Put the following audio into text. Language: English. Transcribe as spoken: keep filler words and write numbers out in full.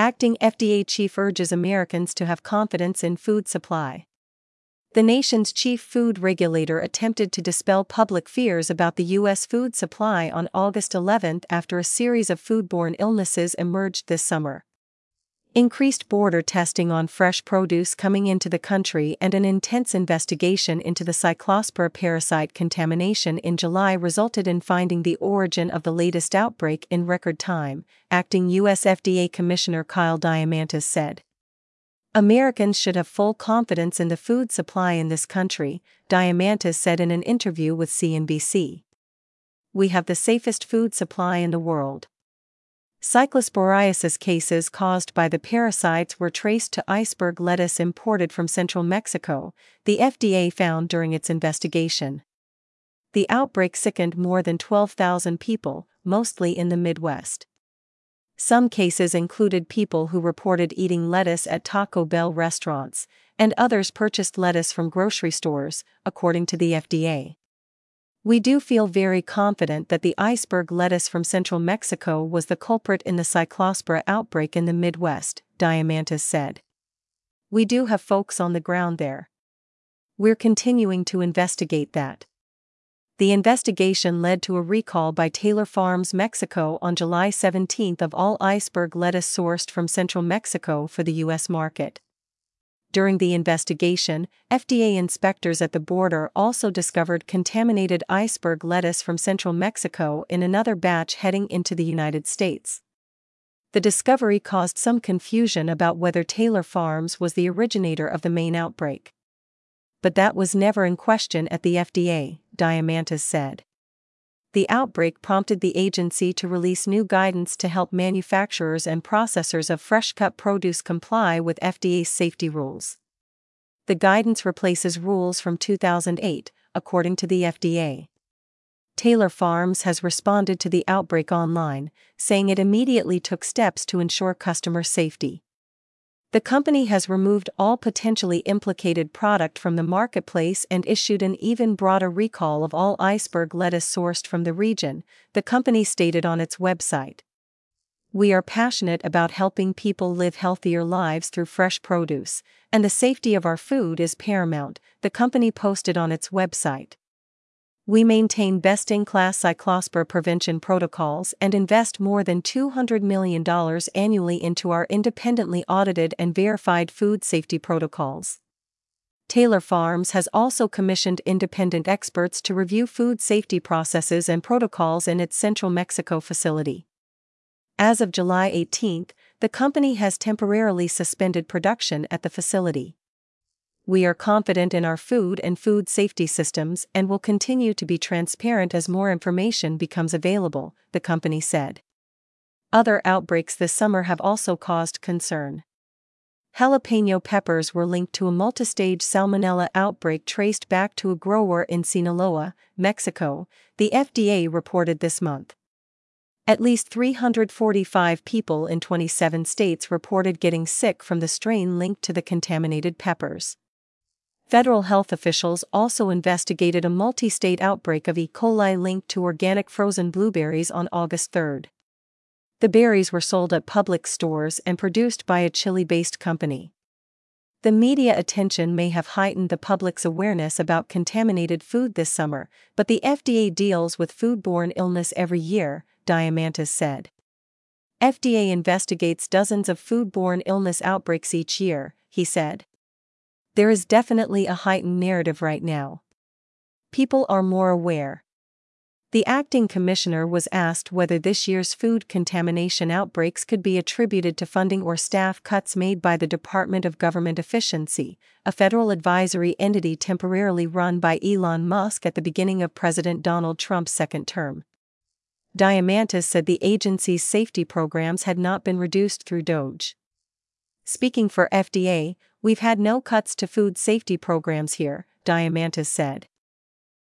Acting F D A chief urges Americans to have confidence in food supply. The nation's chief food regulator attempted to dispel public fears about the U S food supply on August eleventh after a series of foodborne illnesses emerged this summer. Increased border testing on fresh produce coming into the country and an intense investigation into the Cyclospora parasite contamination in July resulted in finding the origin of the latest outbreak in record time, acting U S F D A Commissioner Kyle Diamandis said. Americans should have full confidence in the food supply in this country, Diamandis said in an interview with C N B C. We have the safest food supply in the world. Cyclosporiasis cases caused by the parasites were traced to iceberg lettuce imported from central Mexico, the F D A found during its investigation. The outbreak sickened more than twelve thousand people, mostly in the Midwest. Some cases included people who reported eating lettuce at Taco Bell restaurants, and others purchased lettuce from grocery stores, according to the F D A. We do feel very confident that the iceberg lettuce from central Mexico was the culprit in the Cyclospora outbreak in the Midwest, Diamandis said. We do have folks on the ground there. We're continuing to investigate that. The investigation led to a recall by Taylor Farms Mexico on July seventeenth of all iceberg lettuce sourced from central Mexico for the U S market. During the investigation, F D A inspectors at the border also discovered contaminated iceberg lettuce from central Mexico in another batch heading into the United States. The discovery caused some confusion about whether Taylor Farms was the originator of the main outbreak. But that was never in question at the F D A, Diamandis said. The outbreak prompted the agency to release new guidance to help manufacturers and processors of fresh-cut produce comply with F D A's safety rules. The guidance replaces rules from two thousand eight, according to the F D A. Taylor Farms has responded to the outbreak online, saying it immediately took steps to ensure customer safety. The company has removed all potentially implicated product from the marketplace and issued an even broader recall of all iceberg lettuce sourced from the region, the company stated on its website. We are passionate about helping people live healthier lives through fresh produce, and the safety of our food is paramount, the company posted on its website. We maintain best-in-class Cyclospora prevention protocols and invest more than two hundred million dollars annually into our independently audited and verified food safety protocols. Taylor Farms has also commissioned independent experts to review food safety processes and protocols in its central Mexico facility. As of July eighteenth, the company has temporarily suspended production at the facility. We are confident in our food and food safety systems and will continue to be transparent as more information becomes available, the company said. Other outbreaks this summer have also caused concern. Jalapeno peppers were linked to a multistage salmonella outbreak traced back to a grower in Sinaloa, Mexico, the F D A reported this month. At least three hundred forty-five people in twenty-seven states reported getting sick from the strain linked to the contaminated peppers. Federal health officials also investigated a multi-state outbreak of E. coli linked to organic frozen blueberries on August third. The berries were sold at Publix stores and produced by a Chile-based company. The media attention may have heightened the public's awareness about contaminated food this summer, but the F D A deals with foodborne illness every year, Diamandis said. F D A investigates dozens of foodborne illness outbreaks each year, he said. There is definitely a heightened narrative right now. People are more aware. The acting commissioner was asked whether this year's food contamination outbreaks could be attributed to funding or staff cuts made by the Department of Government Efficiency, a federal advisory entity temporarily run by Elon Musk at the beginning of President Donald Trump's second term. Diamandis said the agency's safety programs had not been reduced through DOGE. Speaking for F D A, we've had no cuts to food safety programs here, Diamandis said.